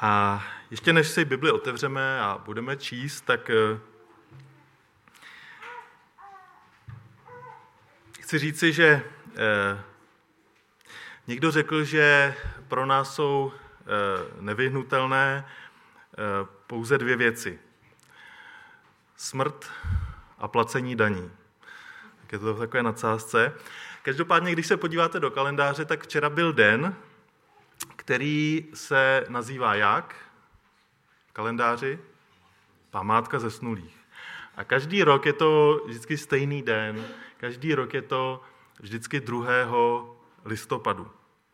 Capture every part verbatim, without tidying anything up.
A ještě než si Bibli otevřeme a budeme číst, tak chci říci, že někdo řekl, že pro nás jsou nevyhnutelné pouze dvě věci. Smrt a placení daní. Tak je to v takové nadsázce. Každopádně, když se podíváte do kalendáře, tak včera byl den, který se nazývá jak? V kalendáři? Památka zesnulých. A každý rok je to vždycky stejný den. Každý rok je to vždycky druhého listopadu.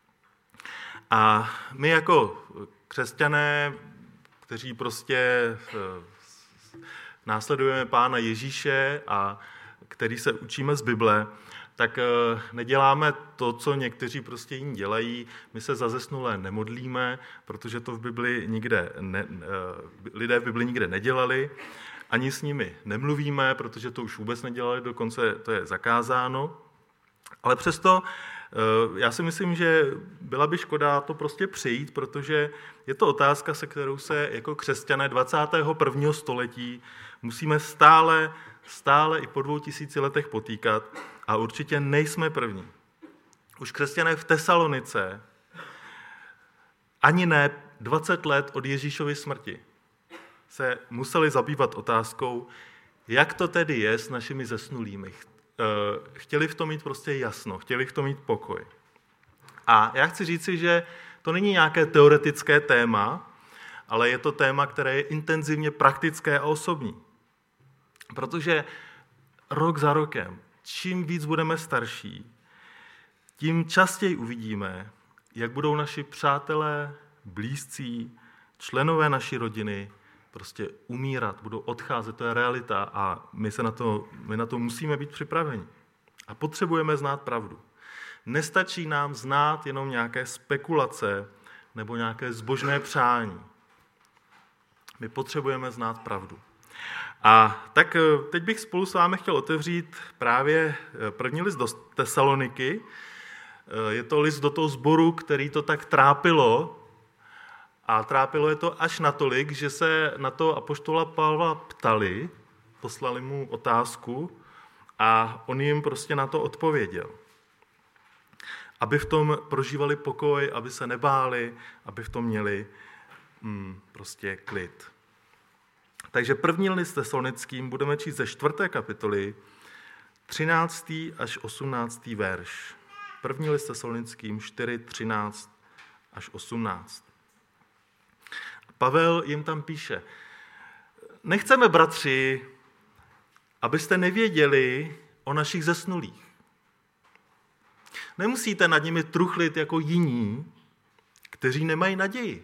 A my jako křesťané, kteří prostě následujeme Pána Ježíše a který se učíme z Bible, tak neděláme to, co někteří prostě jiní dělají. My se za zesnulé nemodlíme, protože to v Bibli nikde ne, lidé v Bibli nikde nedělali. Ani s nimi nemluvíme, protože to už vůbec nedělali, dokonce to je zakázáno. Ale přesto já si myslím, že byla by škoda to prostě přejít, protože je to otázka, se kterou se jako křesťané dvacátého prvního století musíme stále, stále i po dvou tisíci letech potýkat a určitě nejsme první. Už křesťané v Tesalonice ani ne dvacet let od Ježíšovy smrti se museli zabývat otázkou, jak to tedy je s našimi zesnulými. Chtěli v tom mít prostě jasno, chtěli v tom mít pokoj. A já chci říci, že to není nějaké teoretické téma, ale je to téma, které je intenzivně praktické a osobní. Protože rok za rokem, čím víc budeme starší, tím častěji uvidíme, jak budou naši přátelé, blízcí, členové naší rodiny prostě umírat, budou odcházet, to je realita a my, se na to, my na to musíme být připraveni. A potřebujeme znát pravdu. Nestačí nám znát jenom nějaké spekulace nebo nějaké zbožné přání. My potřebujeme znát pravdu. A tak teď bych spolu s vámi chtěl otevřít právě první list do Tesaloniky. Je to list do toho sboru, který to tak trápilo, a trápilo je to až natolik, že se na to apoštola Pavla ptali, poslali mu otázku a on jim prostě na to odpověděl. Aby v tom prožívali pokoj, aby se nebáli, aby v tom měli mm, prostě klid. Takže první list Tesalonickým budeme číst ze čtvrté kapitoly, třináctý až osmnáctý verš. První list Tesalonickým čtyři, třináct až osmnáct. Pavel jim tam píše, nechceme, bratři, abyste nevěděli o našich zesnulých. Nemusíte nad nimi truchlit jako jiní, kteří nemají naději.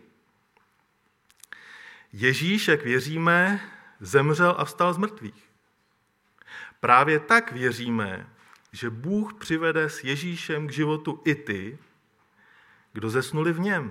Ježíš, jak věříme, zemřel a vstal z mrtvých. Právě tak věříme, že Bůh přivede s Ježíšem k životu i ty, kdo zesnuli v něm.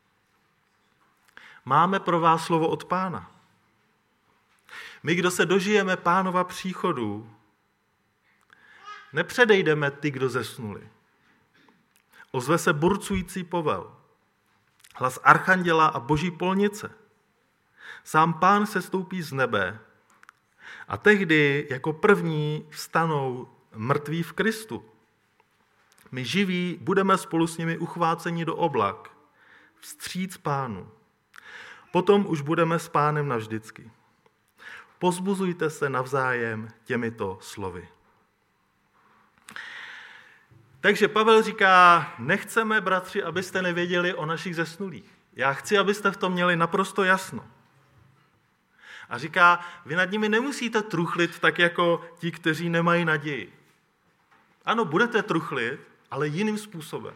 Máme pro vás slovo od Pána. My, kdo se dožijeme Pánova příchodu, nepředejdeme ty, kdo zesnuli. Ozve se burcující povel, hlas archanděla a boží polnice. Sám Pán sestoupí z nebe a tehdy jako první vstanou mrtví v Kristu. My živí budeme spolu s nimi uchváceni do oblak, vstříc Pánu. Potom už budeme s Pánem navždycky. Pozbuzujte se navzájem těmito slovy. Takže Pavel říká, nechceme, bratři, abyste nevěděli o našich zesnulých. Já chci, abyste v tom měli naprosto jasno. A říká, vy nad nimi nemusíte truchlit tak jako ti, kteří nemají naději. Ano, budete truchlit, ale jiným způsobem.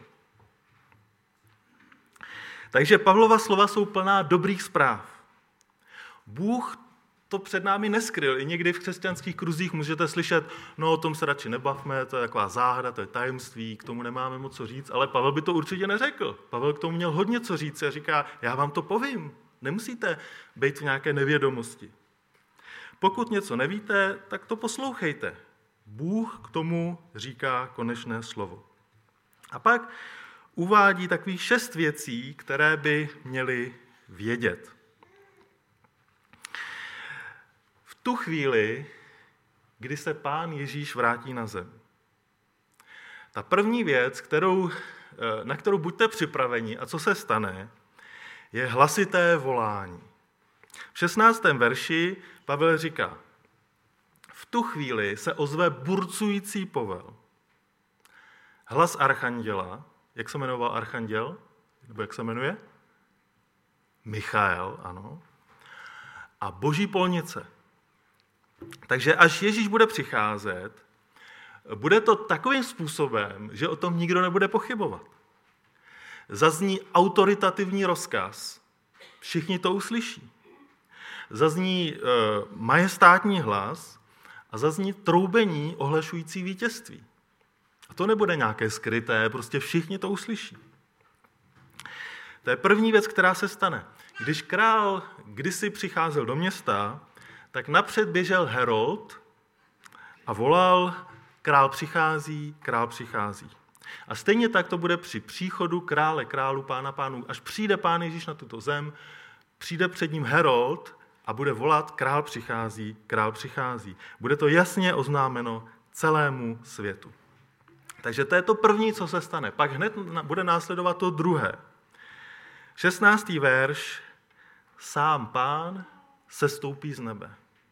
Takže Pavlova slova jsou plná dobrých zpráv. Bůh to před námi neskryl. I někdy v křesťanských kruzích můžete slyšet, no o tom se radši nebavme, to je taková záhada, to je tajemství, k tomu nemáme moc co říct, ale Pavel by to určitě neřekl. Pavel k tomu měl hodně co říct a říká, já vám to povím, nemusíte být v nějaké nevědomosti. Pokud něco nevíte, tak to poslouchejte. Bůh k tomu říká konečné slovo. A pak uvádí takových šest věcí, které by měly vědět. V tu chvíli, kdy se Pán Ježíš vrátí na zem, ta první věc, kterou, na kterou buďte připraveni a co se stane, je hlasité volání. V šestnáctém verši Pavel říká, v tu chvíli se ozve burcující povel. Hlas archanděla, jak se jmenoval archanděl? Nebo jak se jmenuje? Michael, ano. A boží polnice. Takže až Ježíš bude přicházet, bude to takovým způsobem, že o tom nikdo nebude pochybovat. Zazní autoritativní rozkaz, všichni to uslyší. Zazní e, majestátní hlas a zazní troubení ohlašující vítězství. A to nebude nějaké skryté, prostě všichni to uslyší. To je první věc, která se stane. Když král kdysi přicházel do města, tak napřed běžel herold a volal, král přichází, král přichází. A stejně tak to bude při příchodu krále, králu, pána, pánů. Až přijde Pán Ježíš na tuto zem, přijde před ním herold a bude volat, král přichází, král přichází. Bude to jasně oznámeno celému světu. Takže to je to první, co se stane. Pak hned bude následovat to druhé. šestnáctý verš. Sám Pán sestoupí z nebe.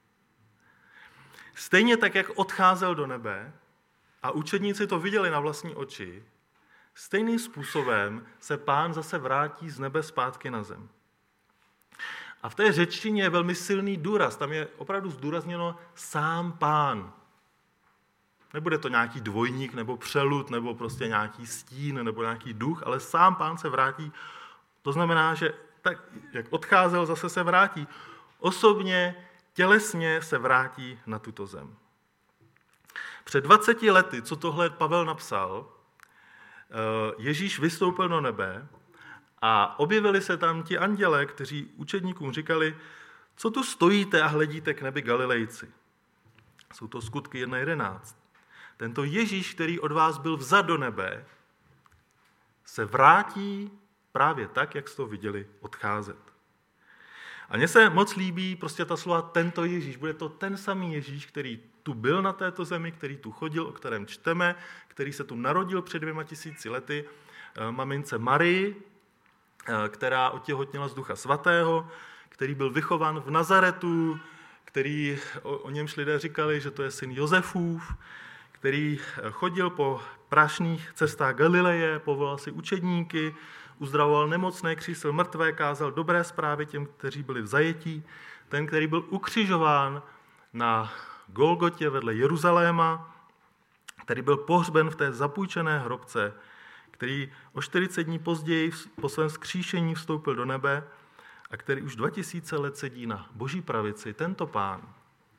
Stejně tak, jak odcházel do nebe a učedníci to viděli na vlastní oči, stejným způsobem se Pán zase vrátí z nebe zpátky na zem. A v té řečtině je velmi silný důraz. Tam je opravdu zdůrazněno sám Pán. Nebude to nějaký dvojník, nebo přelud, nebo prostě nějaký stín, nebo nějaký duch, ale sám Pán se vrátí. To znamená, že tak, jak odcházel, zase se vrátí. Osobně, tělesně se vrátí na tuto zem. Před dvaceti lety, co tohle Pavel napsal, Ježíš vystoupil do nebe a objevili se tam ti andělé, kteří učedníkům říkali, co tu stojíte a hledíte k nebi Galilejci. Jsou to skutky jedna jedenáct. Tento Ježíš, který od vás byl vzat do nebe, se vrátí právě tak, jak jste to viděli odcházet. A mně se moc líbí prostě ta slova tento Ježíš. Bude to ten samý Ježíš, který tu byl na této zemi, který tu chodil, o kterém čteme, který se tu narodil před dvěma tisíci lety, mamince Marii, která otěhotněla z Ducha Svatého, který byl vychován v Nazaretu, který o, o němž lidé říkali, že to je syn Josefův, který chodil po prašných cestách Galileje, povolal si učedníky, uzdravoval nemocné, křísil mrtvé, kázal dobré zprávy těm, kteří byli v zajetí. Ten, který byl ukřižován na Golgotě vedle Jeruzaléma, který byl pohřben v té zapůjčené hrobce, který o čtyřicet dní později po svém vzkříšení vstoupil do nebe a který už dva tisíce let sedí na boží pravici, tento Pán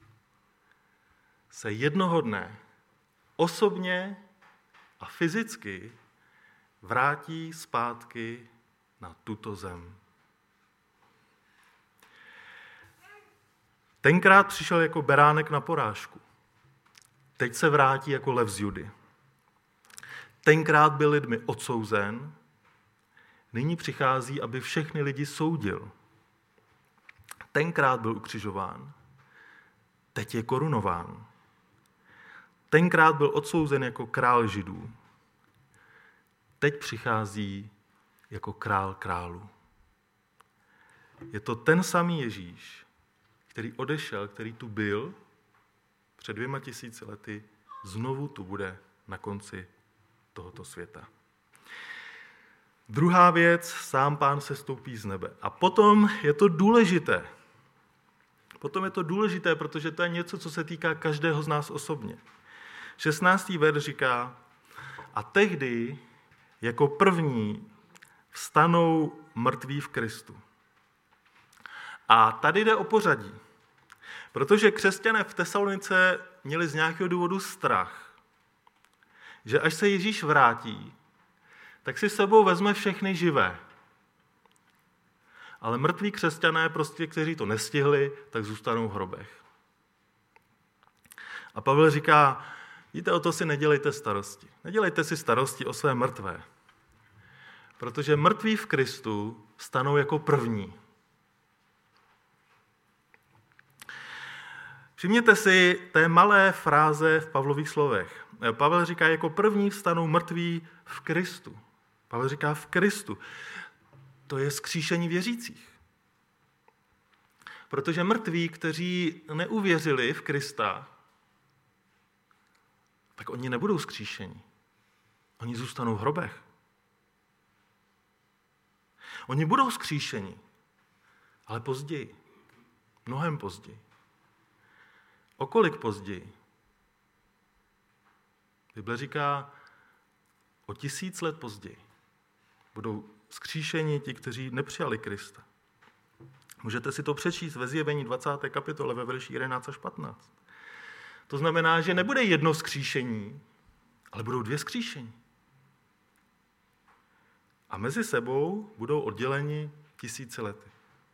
se jednoho dne osobně a fyzicky vrátí zpátky na tuto zem. Tenkrát přišel jako beránek na porážku. Teď se vrátí jako lev z Judy. Tenkrát byl lidmi odsouzen, nyní přichází, aby všechny lidi soudil. Tenkrát byl ukřižován, teď je korunován. Tenkrát byl odsouzen jako král Židů, teď přichází jako král králů. Je to ten samý Ježíš, který odešel, který tu byl před dvěma tisíci lety, znovu tu bude na konci tohoto světa. Druhá věc, sám Pán se stoupí z nebe. A potom je to důležité. Potom je to důležité, protože to je něco, co se týká každého z nás osobně. šestnáctý verš říká, a tehdy jako první vstanou mrtví v Kristu. A tady jde o pořadí. Protože křesťané v Tesalonice měli z nějakého důvodu strach, že až se Ježíš vrátí, tak si s sebou vezme všechny živé. Ale mrtví křesťané, prostě, kteří to nestihli, tak zůstanou v hrobech. A Pavel říká, víte, o to si nedělejte starosti. Nedělejte si starosti o své mrtvé. Protože mrtví v Kristu stanou jako první. Všimněte si té malé fráze v Pavlových slovech. Pavel říká, jako první vstanou mrtví v Kristu. Pavel říká v Kristu. To je vzkříšení věřících. Protože mrtví, kteří neuvěřili v Krista, tak oni nebudou vzkříšeni. Oni zůstanou v hrobech. Oni budou vzkříšeni, ale později. Mnohem později. O kolik později? Bible říká, o tisíc let později budou vzkříšeni ti, kteří nepřijali Krista. Můžete si to přečíst ve Zjevení dvacáté kapitole ve verši jedenáct až patnáct. To znamená, že nebude jedno vzkříšení, ale budou dvě vzkříšení. A mezi sebou budou odděleni tisíce lety.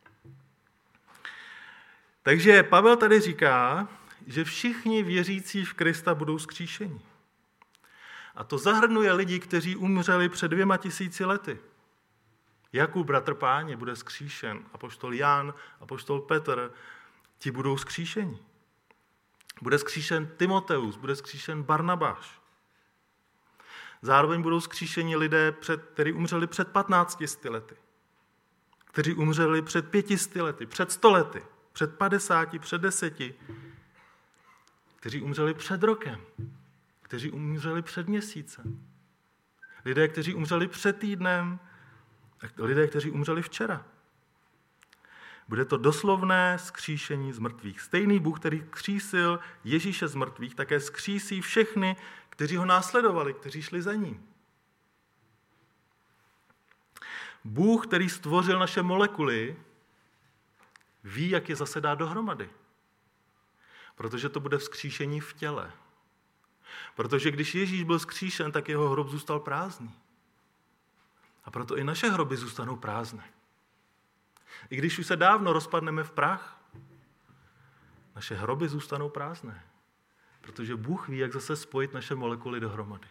Takže Pavel tady říká, že všichni věřící v Krista budou vzkříšeni. A to zahrnuje lidi, kteří umřeli před dvěma tisíci lety. Jakub, bratr Páně, bude vzkříšen. Apoštol Jan, apoštol Petr, ti budou vzkříšeni. Bude vzkříšen Timoteus, bude vzkříšen Barnabáš. Zároveň budou vzkříšeni lidé, před, kteří umřeli před patnácti sty lety. Kteří umřeli před pětisty lety, před sto lety, před padesáti, před deseti. Kteří umřeli před rokem. Kteří umřeli před měsícem. Lidé, kteří umřeli před týdnem. Lidé, kteří umřeli včera. Bude to doslovné vzkříšení z mrtvých. Stejný Bůh, který vzkřísil Ježíše z mrtvých, také vzkřísí všechny, kteří ho následovali, kteří šli za ním. Bůh, který stvořil naše molekuly, ví, jak je zase dá dohromady. Protože to bude vzkříšení v těle. Protože když Ježíš byl vzkříšen, tak jeho hrob zůstal prázdný. A proto i naše hroby zůstanou prázdné. I když už se dávno rozpadneme v prach, naše hroby zůstanou prázdné. Protože Bůh ví, jak zase spojit naše molekuly dohromady.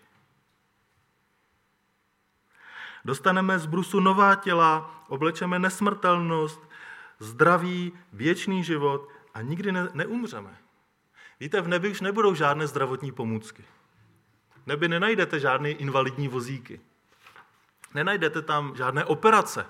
Dostaneme z brusu nová těla, oblečeme nesmrtelnost, zdraví, věčný život a nikdy ne- neumřeme. Víte, v nebi už nebudou žádné zdravotní pomůcky. V nebi nenajdete žádné invalidní vozíky. Nenajdete tam žádné operace.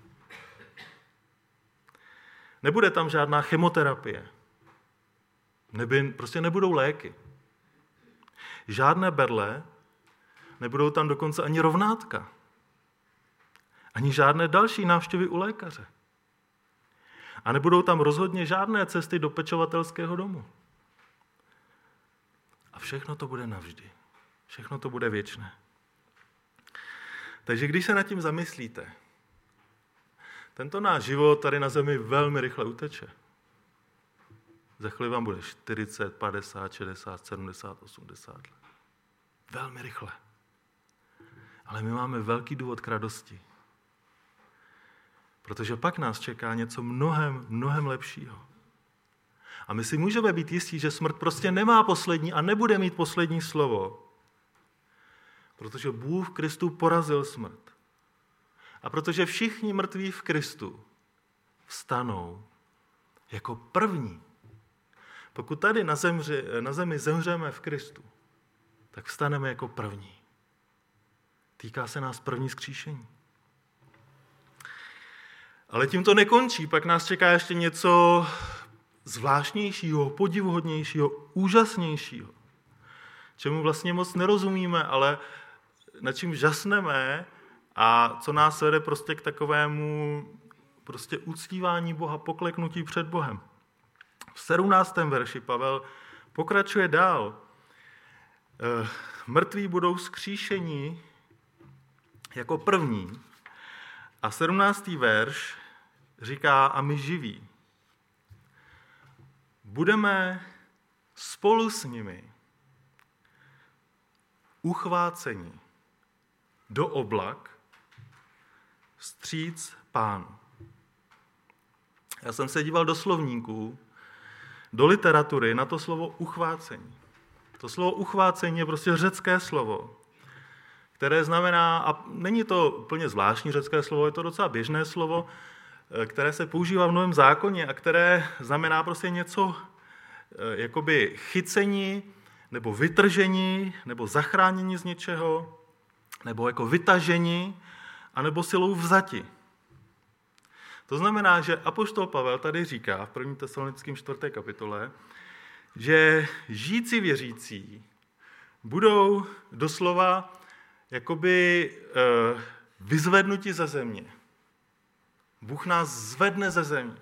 Nebude tam žádná chemoterapie. Neby, prostě nebudou léky. Žádné berle, nebudou tam dokonce ani rovnátka. Ani žádné další návštěvy u lékaře. A nebudou tam rozhodně žádné cesty do pečovatelského domu. A všechno to bude navždy. Všechno to bude věčné. Takže když se nad tím zamyslíte, tento náš život tady na zemi velmi rychle uteče. Za chvíli vám bude čtyřicet, padesát, šedesát, sedmdesát, osmdesát let. Velmi rychle. Ale my máme velký důvod k radosti. Protože pak nás čeká něco mnohem, mnohem lepšího. A my si můžeme být jistí, že smrt prostě nemá poslední a nebude mít poslední slovo. Protože Bůh v Kristu porazil smrt. A protože všichni mrtví v Kristu vstanou jako první. Pokud tady na, zemři, na zemi zemřeme v Kristu, tak vstaneme jako první. Týká se nás první vzkříšení. Ale tím to nekončí, pak nás čeká ještě něco zvláštnějšího, podivuhodnějšího, úžasnějšího. Čemu vlastně moc nerozumíme, ale nad čím žasneme a co nás vede prostě k takovému prostě uctívání Boha, pokleknutí před Bohem. V sedmnáctém verši Pavel pokračuje dál. Mrtví budou vzkříšeni jako první. A sedmnáctý verš říká, a my živí budeme spolu s nimi uchváceni do oblak vstříc Pánu. Já jsem se díval do slovníků, do literatury na to slovo uchvácení. To slovo uchvácení je prostě řecké slovo, které znamená, a není to úplně zvláštní řecké slovo, je to docela běžné slovo, které se používá v Novém zákoně a které znamená prostě něco, jakoby chyceni, nebo vytrženi, nebo zachráněni z něčeho, nebo jako vytaženi, anebo silou vzati. To znamená, že apoštol Pavel tady říká v první Tesalonickým čtvrté kapitole, že žijící věřící budou doslova jakoby vyzvednuti ze země. Bůh nás zvedne ze země.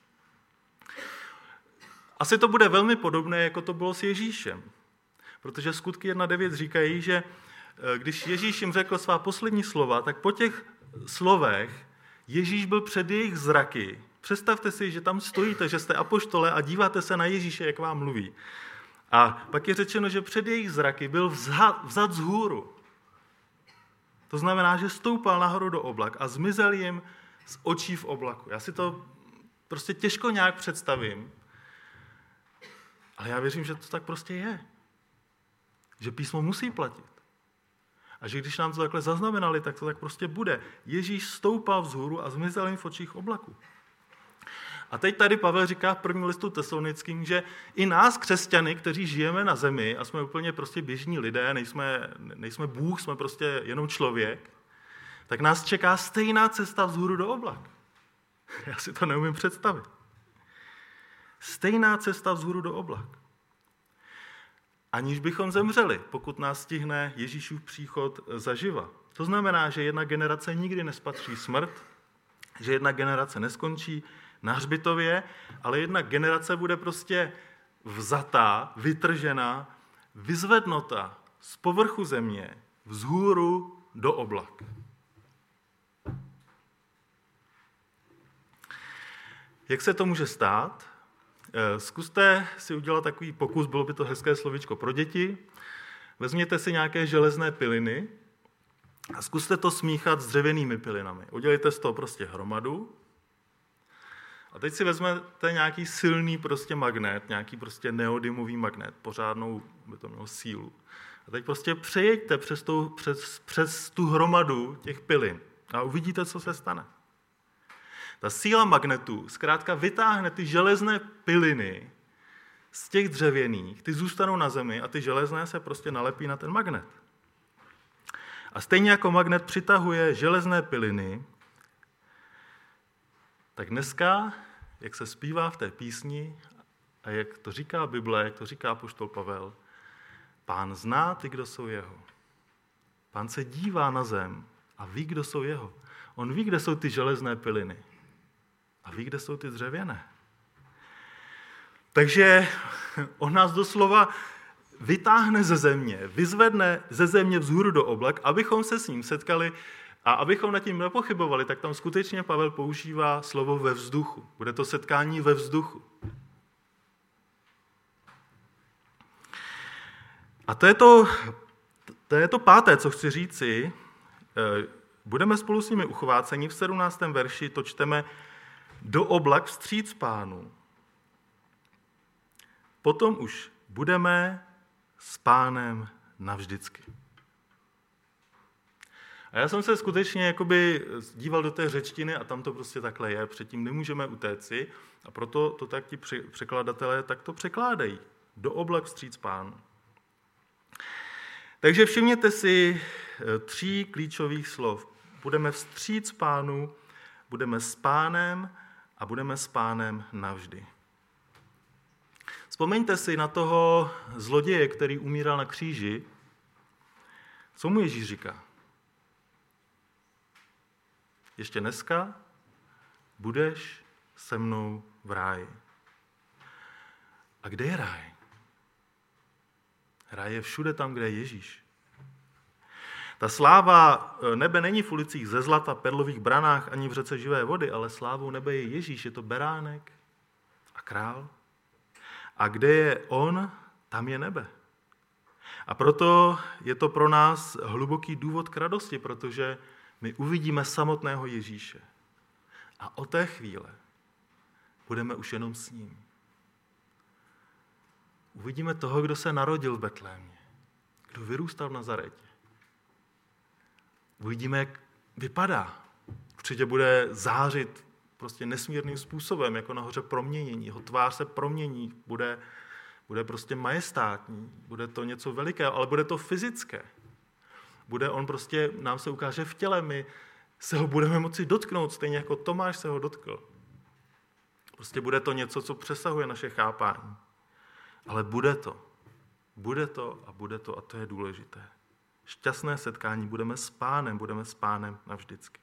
Asi to bude velmi podobné, jako to bylo s Ježíšem. Protože skutky jedna devět říkají, že když Ježíš jim řekl svá poslední slova, tak po těch slovech Ježíš byl před jejich zraky. Představte si, že tam stojíte, že jste apoštole a díváte se na Ježíše, jak vám mluví. A pak je řečeno, že před jejich zraky byl vzat, vzat vzhůru. To znamená, že stoupal nahoru do oblak a zmizel jim z očí v oblaku. Já si to prostě těžko nějak představím, ale já věřím, že to tak prostě je. Že písmo musí platit. A že když nám to takhle zaznamenali, tak to tak prostě bude. Ježíš stoupal vzhůru a zmizel jim v očích oblaku. A teď tady Pavel říká v prvním listu Tesalonickým, že i nás, křesťany, kteří žijeme na zemi a jsme úplně prostě běžní lidé, nejsme, nejsme Bůh, jsme prostě jenom člověk, tak nás čeká stejná cesta vzhůru do oblak. Já si to neumím představit. Stejná cesta vzhůru do oblak. Aniž bychom zemřeli, pokud nás stihne Ježíšův příchod zaživa. To znamená, že jedna generace nikdy nespatří smrt, že jedna generace neskončí na hřbitově, ale jedna generace bude prostě vzatá, vytržena, vyzvednota z povrchu země vzhůru do oblak. Jak se to může stát? Zkuste si udělat takový pokus, bylo by to hezké slovíčko pro děti. Vezměte si nějaké železné piliny a zkuste to smíchat s dřevěnými pilinami. Udělejte z toho prostě hromadu. A teď si vezmete nějaký silný prostě magnet, nějaký prostě neodymový magnet, pořádnou by to mělo sílu. A teď prostě přejeďte přes tu, přes, přes tu hromadu těch pilin a uvidíte, co se stane. Ta síla magnetu zkrátka vytáhne ty železné piliny z těch dřevěných, ty zůstanou na zemi a ty železné se prostě nalepí na ten magnet. A stejně jako magnet přitahuje železné piliny, tak dneska, jak se zpívá v té písni a jak to říká Bible, jak to říká apoštol Pavel, Pán zná ty, kdo jsou jeho. Pán se dívá na zem a ví, kdo jsou jeho. On ví, kde jsou ty železné piliny. A ví, kde jsou ty dřevěné. Takže on nás doslova vytáhne ze země, vyzvedne ze země vzhůru do oblak, abychom se s ním setkali a abychom nad tím nepochybovali, tak tam skutečně Pavel používá slovo ve vzduchu. Bude to setkání ve vzduchu. A to je to, to je to páté, co chci říci. Budeme spolu s nimi uchváceni. V sedmnáctém verši to čteme do oblak vstříc Pánu. Potom už budeme s Pánem navždycky. A já jsem se skutečně jakoby díval do té řečtiny a tam to prostě takhle je. Předtím nemůžeme utéci a proto to tak ti překladatelé tak to překládají. Do oblak vstříc Pánu. Takže všimněte si tří klíčových slov. Budeme vstříc Pánu, budeme s Pánem a budeme s Pánem navždy. Vzpomeňte si na toho zloděje, který umíral na kříži. Co mu Ježíš říká? Ještě dneska budeš se mnou v ráji. A kde je ráj? Ráj je všude tam, kde je Ježíš. Ta sláva nebe není v ulicích ze zlata, perlových branách ani v řece živé vody, ale slávou nebe je Ježíš, je to beránek a král. A kde je on, tam je nebe. A proto je to pro nás hluboký důvod k radosti, protože my uvidíme samotného Ježíše. A od té chvíle budeme už jenom s ním. Uvidíme toho, kdo se narodil v Betlémě, kdo vyrůstal v Nazaretě. Uvidíme, jak vypadá. Určitě bude zářit prostě nesmírným způsobem, jako nahoře proměnění. Jeho tvář se promění, bude Bude prostě majestátní, bude to něco velikého, ale bude to fyzické. Bude on prostě, nám se ukáže v těle, my se ho budeme moci dotknout, stejně jako Tomáš se ho dotkl. Prostě bude to něco, co přesahuje naše chápání. Ale bude to. Bude to a bude to a to je důležité. Šťastné setkání, budeme s Pánem, budeme s Pánem navždycky.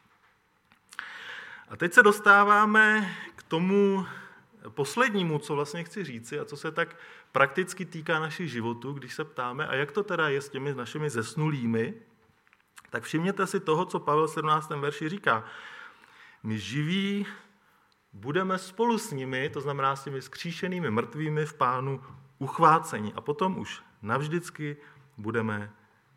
A teď se dostáváme k tomu poslednímu, co vlastně chci říci a co se tak prakticky týká našich životů, když se ptáme, a jak to teda je s těmi našimi zesnulými, tak všimněte si toho, co Pavel v sedmnáctém verši říká. My živí budeme spolu s nimi, to znamená s těmi skříšenými mrtvými v Pánu uchváceni. A potom už navždycky budeme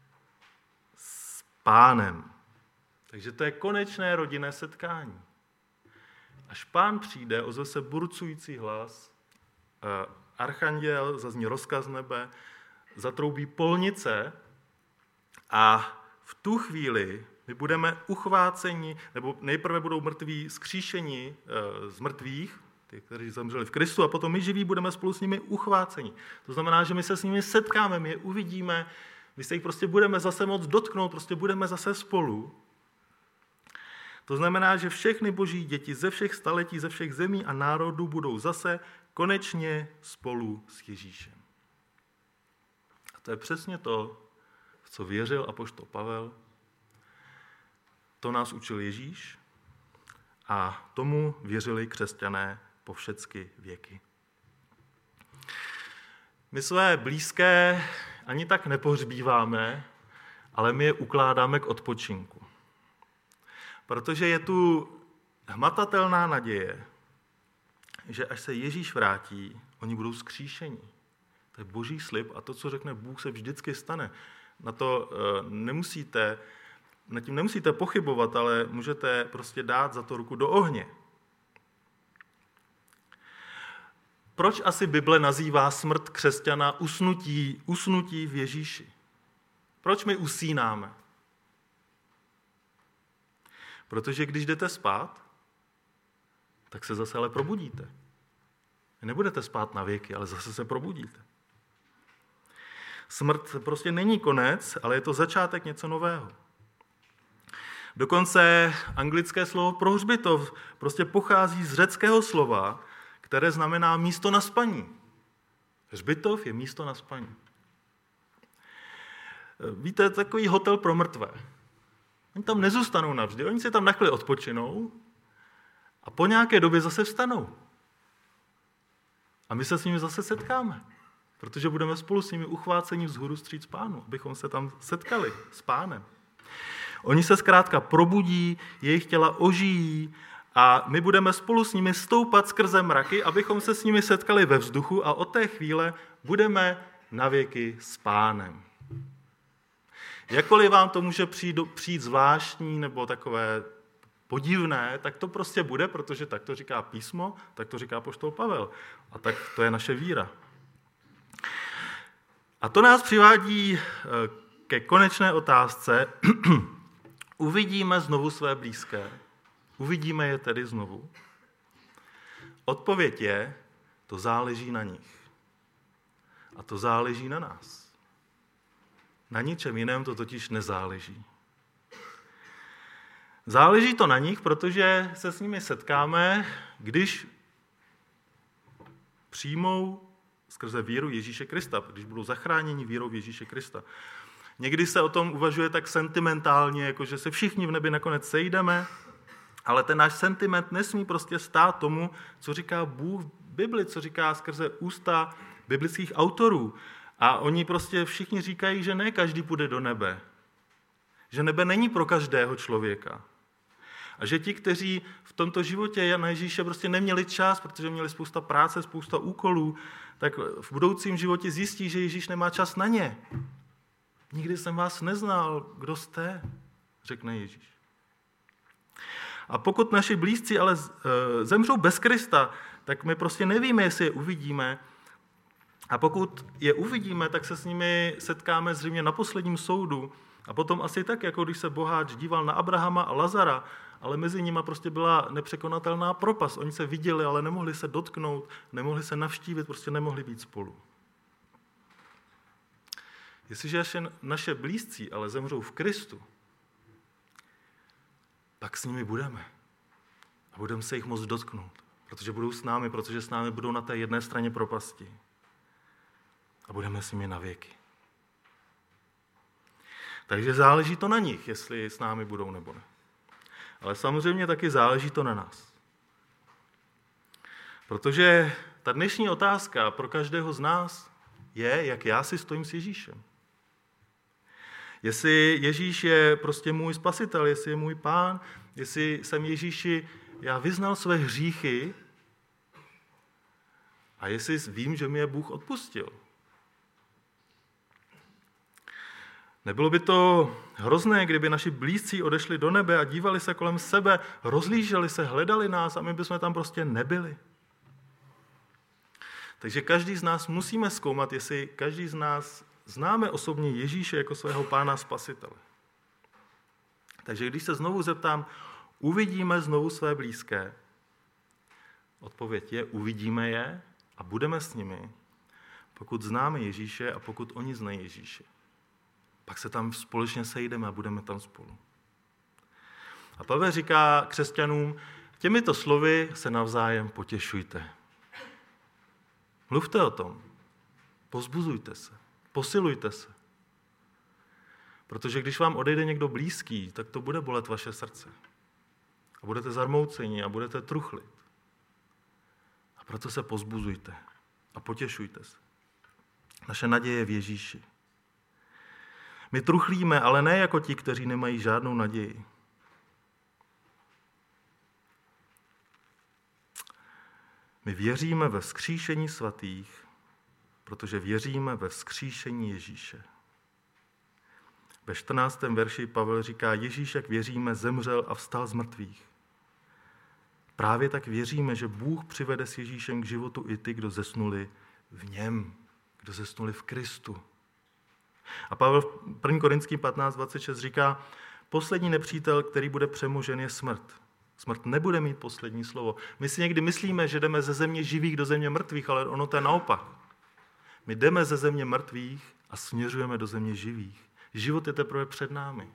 s Pánem. Takže to je konečné rodinné setkání. Až Pán přijde, ozve se burcující hlas, archanděl, zazní rozkaz nebe, zatroubí polnice a v tu chvíli my budeme uchváceni, nebo nejprve budou mrtví skříšeni z mrtvých, ty, kteří zemřeli v Kristu, a potom my živí budeme spolu s nimi uchváceni. To znamená, že my se s nimi setkáme, my je uvidíme, my se jich prostě budeme zase moc dotknout, prostě budeme zase spolu. To znamená, že všechny boží děti ze všech staletí, ze všech zemí a národů budou zase konečně spolu s Ježíšem. A to je přesně to, v co věřil apoštol Pavel. To nás učil Ježíš a tomu věřili křesťané po všechny věky. My své blízké ani tak nepohřbíváme, ale my je ukládáme k odpočinku. Protože je tu hmatatelná naděje, že až se Ježíš vrátí, oni budou zkříšeni. To je boží slib a to, co řekne Bůh, se vždycky stane. Na to nemusíte, nad tím nemusíte pochybovat, ale můžete prostě dát za to ruku do ohně. Proč asi Bible nazývá smrt křesťana usnutí, usnutí v Ježíši? Proč my usínáme? Protože když jdete spát, tak se zase ale probudíte. Nebudete spát na věky, ale zase se probudíte. Smrt prostě není konec, ale je to začátek něco nového. Dokonce anglické slovo pro hřbitov prostě pochází z řeckého slova, které znamená místo na spaní. Hřbitov je místo na spaní. Víte, takový hotel pro mrtvé. Oni tam nezůstanou navždy, oni si tam na chvíli odpočinou a po nějaké době zase vstanou. A my se s nimi zase setkáme, protože budeme spolu s nimi uchváceni vzhůru vstříc Pánu, abychom se tam setkali s Pánem. Oni se zkrátka probudí, jejich těla ožijí a my budeme spolu s nimi stoupat skrze mraky, abychom se s nimi setkali ve vzduchu a od té chvíle budeme navěky s Pánem. Jakkoliv vám to může přijít, přijít zvláštní nebo takové podivné, tak to prostě bude, protože tak to říká písmo, tak to říká apoštol Pavel. A tak to je naše víra. A to nás přivádí ke konečné otázce. Uvidíme znovu své blízké? Uvidíme je tedy znovu? Odpověď je, to záleží na nich. A to záleží na nás. Na ničem jiném to totiž nezáleží. Záleží to na nich, protože se s nimi setkáme, když přijmou skrze víru Ježíše Krista, když budou zachráněni vírou Ježíše Krista. Někdy se o tom uvažuje tak sentimentálně, jako že se všichni v nebi nakonec sejdeme, ale ten náš sentiment nesmí prostě stát tomu, co říká Bůh v Bibli, co říká skrze ústa biblických autorů. A oni prostě všichni říkají, že ne každý půjde do nebe. Že nebe není pro každého člověka. A že ti, kteří v tomto životě na Ježíše prostě neměli čas, protože měli spousta práce, spousta úkolů, tak v budoucím životě zjistí, že Ježíš nemá čas na ně. Nikdy jsem vás neznal, kdo jste, řekne Ježíš. A pokud naši blízcí ale zemřou bez Krista, tak my prostě nevíme, jestli je uvidíme. A pokud je uvidíme, tak se s nimi setkáme zřejmě na posledním soudu. A potom asi tak, jako když se boháč díval na Abrahama a Lazara ale mezi nimi prostě byla nepřekonatelná propast. Oni se viděli, ale nemohli se dotknout, nemohli se navštívit, prostě nemohli být spolu. Jestliže naše blízcí ale zemřou v Kristu, pak s nimi budeme. A budeme se jich moc dotknout, protože budou s námi, protože s námi budou na té jedné straně propasti. A budeme s nimi na věky. Takže záleží to na nich, jestli s námi budou nebo ne. Ale samozřejmě taky záleží to na nás. Protože ta dnešní otázka pro každého z nás je, jak já si stojím s Ježíšem. Jestli Ježíš je prostě můj spasitel, jestli je můj pán, jestli jsem Ježíši, já vyznal své hříchy a jestli vím, že mi je Bůh odpustil. Nebylo by to hrozné, kdyby naši blízcí odešli do nebe a dívali se kolem sebe, rozlíželi se, hledali nás a my bychom tam prostě nebyli. Takže každý z nás musíme zkoumat, jestli každý z nás známe osobně Ježíše jako svého pána spasitele. Takže když se znovu zeptám, uvidíme znovu své blízké? Odpověď je, uvidíme je a budeme s nimi, pokud známe Ježíše a pokud oni znají Ježíše. Pak se tam společně sejdeme a budeme tam spolu. A Pavel říká křesťanům, těmito slovy se navzájem potěšujte. Mluvte o tom, povzbuzujte se, posilujte se. Protože když vám odejde někdo blízký, tak to bude bolet vaše srdce. A budete zarmouceni a budete truchlit. A proto se povzbuzujte a potěšujte se. Naše naděje je v Ježíši. My truchlíme, ale ne jako ti, kteří nemají žádnou naději. My věříme ve vzkříšení svatých, protože věříme ve vzkříšení Ježíše. Ve čtrnáctém verši Pavel říká, Ježíš, jak věříme, zemřel a vstal z mrtvých. Právě tak věříme, že Bůh přivede s Ježíšem k životu i ty, kdo zesnuli v něm, kdo zesnuli v Kristu. A Pavel v první Korinským patnáct dvacet šest říká, poslední nepřítel, který bude přemožen, je smrt. Smrt nebude mít poslední slovo. My si někdy myslíme, že jdeme ze země živých do země mrtvých, ale ono to je naopak. My jdeme ze země mrtvých a směřujeme do země živých. Život je teprve před námi.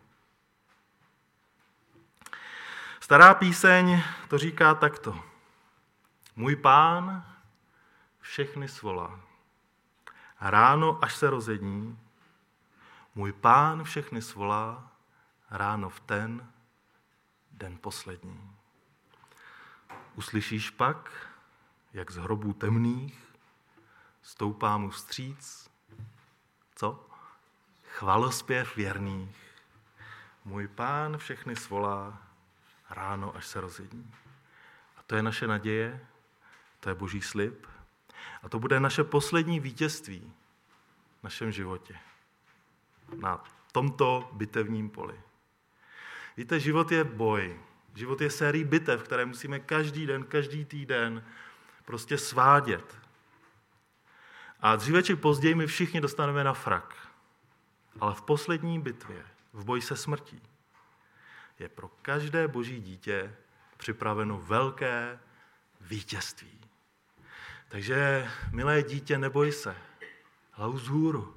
Stará píseň to říká takto. Můj pán všechny svolá. Ráno, až se rozední, můj pán všechny svolá, ráno v ten den poslední. Uslyšíš pak, jak z hrobů temných stoupá mu vstříc, co? Chvalospěv věrných. Můj pán všechny svolá, ráno, až se rozední. A to je naše naděje, to je Boží slib. A to bude naše poslední vítězství v našem životě. Na tomto bitevním poli. Víte, život je boj. Život je série bitev, které musíme každý den, každý týden prostě svádět. A dříve či později my všichni dostaneme na frak. Ale v poslední bitvě, v boji se smrtí, je pro každé boží dítě připraveno velké vítězství. Takže, milé dítě, neboj se. Hlavu vzhůru.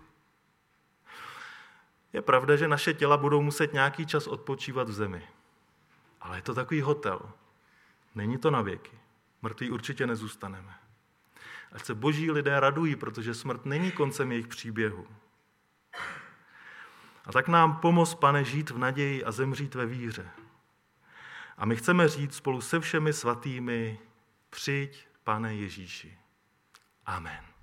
Je pravda, že naše těla budou muset nějaký čas odpočívat v zemi. Ale je to takový hotel. Není to na věky. Mrtví určitě nezůstaneme. Ať se boží lidé radují, protože smrt není koncem jejich příběhu. A tak nám pomoz, Pane, žít v naději a zemřít ve víře. A my chceme říct spolu se všemi svatými, přijď, Pane Ježíši. Amen.